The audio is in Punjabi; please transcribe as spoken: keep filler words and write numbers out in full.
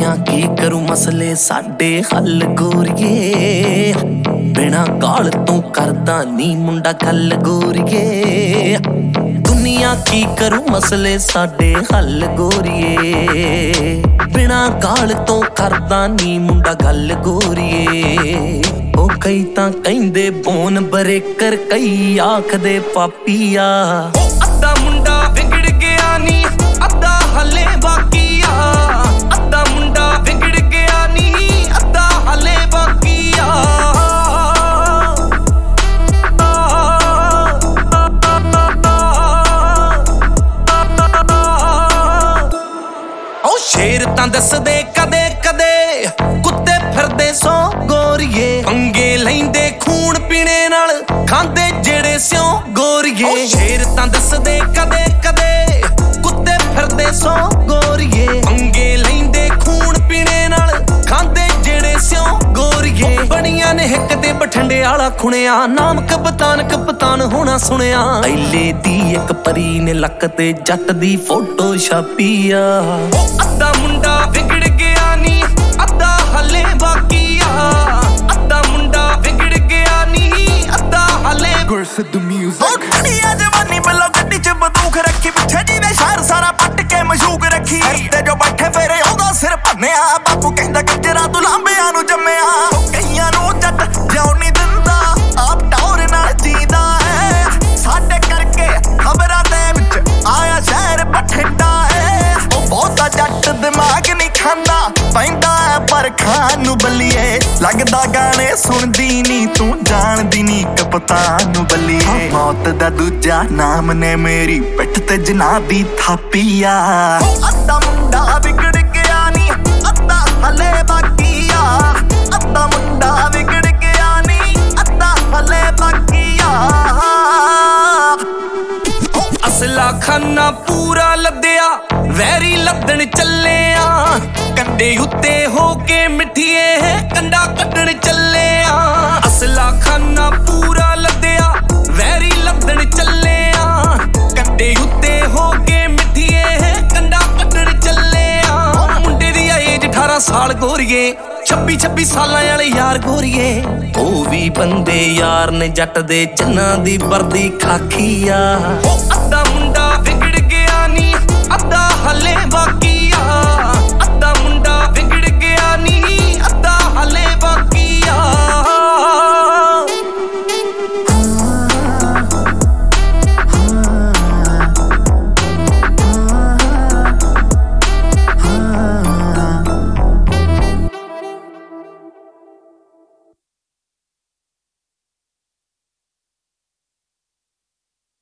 ਦੁਨੀਆ ਕੀ ਕਰੂ ਮਸਲੇ ਸਾਡੇ ਹੱਲ ਗੋਰੀਏ। ਬਿਨਾ ਗਾਲ ਤੋਂ ਕਰਦਾ ਨੀ ਮੁੰਡਾ ਗੱਲ ਗੋਰੀਏ। ਦੁਨੀਆ ਕੀ ਕਰੂ ਮਸਲੇ ਸਾਡੇ ਹੱਲ ਗੋਰੀਏ। ਬਿਨਾ ਗਾਲ ਤੋਂ ਕਰਦਾ ਨੀ ਮੁੰਡਾ ਗੱਲ ਗੋਰੀਏ। ਉਹ ਕਈ ਤਾਂ ਕਹਿੰਦੇ ਬੋਨ ਬਰੇਕਰ, ਕਈ ਆਖਦੇ ਪਾਪੀਆ। ਉਹ ਅੱਧਾ ਮੁੰਡਾ ਵਿਗੜ ਗਿਆ ਨੀ, ਅੱਧਾ ਹਲੇ ਬਾਕੀ ਆ। ਅੱਧਾ ਮੁੰਡਾ ਵਿਗੜ ਗਿਆ ਨੀ, ਅੱਧਾ ਹਲੇ ਬਾਕੀ ਆ। ਉਹ ਸ਼ੇਰ ਤਾਂ ਦੱਸਦੇ ਕਦੇ ਕਦੇ ਕੁੱਤੇ ਫਿਰਦੇ ਸੋ ਗੋਰੀਏ। ਪੰਗੇ ਲੈਂਦੇ ਖੂਨ ਪੀਣੇ ਨਾਲ, ਖਾਂਦੇ ਜਿਹੜੇ ਸਿਉ ਗੋਰੀਏ। ਸ਼ੇਰ ਤਾਂ ਦੱਸਦੇ ਕਦੇ ਕਦੇ ਕੁੱਤੇ ਫਿਰਦੇ ਸੋ ਗੋਰੀਏ। ਪੰਗੇ ਲੈਂਦੇ ਖੂਨ ਪੀਣੇ ਨਾਲ, ਖਾਂਦੇ ਜਿਹੜੇ ਸਿਉ ਗੋਰੀਏ। ਬਣੀਆਂ ਨੇ ਹਿੱਕ ਤੇ ਬਠਿੰਡੇ ਵਾਲਾ ਖੁਣਿਆ, ਨਾਮ ਕਪਤਾਨ ਕਪਤਾਨ ਹੋਣਾ ਸੁਣਿਆ। ਐਲੇ ਦੀ ਇੱਕ ਪਰੀ ਨੇ ਲੱਕ ਤੇ ਜੱਟ ਦੀ ਫੋਟੋ ਛਾਪੀ ਆ। ਉਹ ਅੱਧਾ ਮੁੰਡਾ ਵਿਗੜ ਗਿਆ ਨੀ, ਅੱਧਾ ਹਲੇ ਬਾਕੀ ਆ। ਅੱਧਾ ਮੁੰਡਾ ਵਿਗੜ ਗਿਆ ਨੀ, ਅੱਧਾ ਹਲੇ ਗੁਰਸਿੱਧੂ ਮਿਊਜ਼ਿਕ। ਉਹ ਖੜੀਆ ਜਵਾਨੀ ਵੱਲੋਂ ਗੱਡੀ ਚ ਬੰਦੂਕ ਰੱਖੀ, ਪਿੱਛੇ ਦੀ ਨੇ ਸ਼ਹਿਰ ਸਾਰਾ ਪੱਟ ਕੇ ਮਸ਼ੂਕ ਰੱਖੀ। ਤੇ ਜੋ ਬੈਠੇ ਫੇਰੇ ਉਹਦਾ ਸਿਰ ਭੰਨਿਆ, ਬਾਪੂ ਕਹਿੰਦਾ ਕੰਜਰਾ ਤੂੰ ਲਾਂਬਿਆਂ ਨੂੰ ਜੰਮਿਆ। ਕਈਆਂ ਨੂੰ ਜੱਟ ਜਿਉਂ ਨਹੀਂ ਦਿੰਦਾ, ਆਪ ਟੌਰ ਨਾਲ ਜੀਦਾ ਹੈ। ਸਾਡੇ ਕਰਕੇ ਖਬਰਾਂ ਦੇ ਵਿੱਚ ਆਇਆ ਸ਼ਹਿਰ ਬਠਿੰਡਾ ਹੈ। ਉਹ ਬਹੁਤਾ ਜੱਟ ਦਿਮਾਗ ਨਹੀਂ ਖਾਂਦਾ, ਪੈਂਦਾ ਹੈ ਪਰ ਖਾਣ ਨੂੰ ਬੱਲੀਏ। ਲੱਗਦਾ ਗਾਣੇ ਸੁਣਦੀ ਨੀ ਤੂੰ, ਜਾਣਦੀ ਨੀ ਕਪਤਾਨ ਨੂੰ ਬੱਲੀਏ। ਮੌਤ ਦਾ ਦੂਜਾ ਨਾਮ ਨੇ ਮੇਰੀ ਪਿੱਠ ਤੇ ਜਿਨ੍ਹਾਂ ਦੀ ਥਾਪੀ ਆ। ਅੱਧਾ ਮੁੰਡਾ ਵਿਗੜ ਗਿਆ ਨੀ, ਅੱਧਾ ਹਲੇ ਬਾਕੀ ਆ। ਅੱਧਾ ਮੁੰਡਾ ਵਿਗੜ ਗਿਆ ਨੀ, ਅੱਧਾ ਹਲੇ ਬਾਕੀ ਆ। ਅਸਲਾ ਖਾਨਾ ਪੂਰਾ ਲੱਦਿਆ, ਵੈਰੀ ਲੱਦਣ ਚੱਲਿਆ। ਕੰਡੇ ਉੱਤੇ ਹੋ ਕੇ ਮਿੱਠੀਏ ਕੰਡਾ ਕੱਢਣ ਚੱਲਿਆ। ਅਸਲਾ ਖਾਨਾ ਪੂਰਾ ਲੱਦਿਆ, ਵੈਰੀ ਲੱਦਣ ਚੱਲਿਆ। ਕੰਡੇ ਉੱਤੇ ਹੋ ਕੇ ਮਿੱਠੀਏ ਕੰਡਾ ਕੱਢਣ ਚੱਲਿਆ। ਮੁੰਡੇ ਦੀ ਏਜ ਅਠਾਰਾਂ ਸਾਲ ਗੋਰੀਏ, ਛੱਬੀ ਛੱਬੀ ਸਾਲਾਂ ਵਾਲੇ ਯਾਰ ਗੋਰੀਏ। ਉਹ ਵੀ ਬੰਦੇ ਯਾਰ ਨੇ ਜੱਟ ਦੇ, ਜਿਨ੍ਹਾਂ ਦੀ ਵਰਦੀ ਖਾਕੀ ਆ। ਉਹ ਅੱਧਾ ਮੁੰਡਾ ਵਿਗੜ ਗਿਆ ਨੀ, ਅੱਧਾ ਹਲੇ ਬਾਕੀ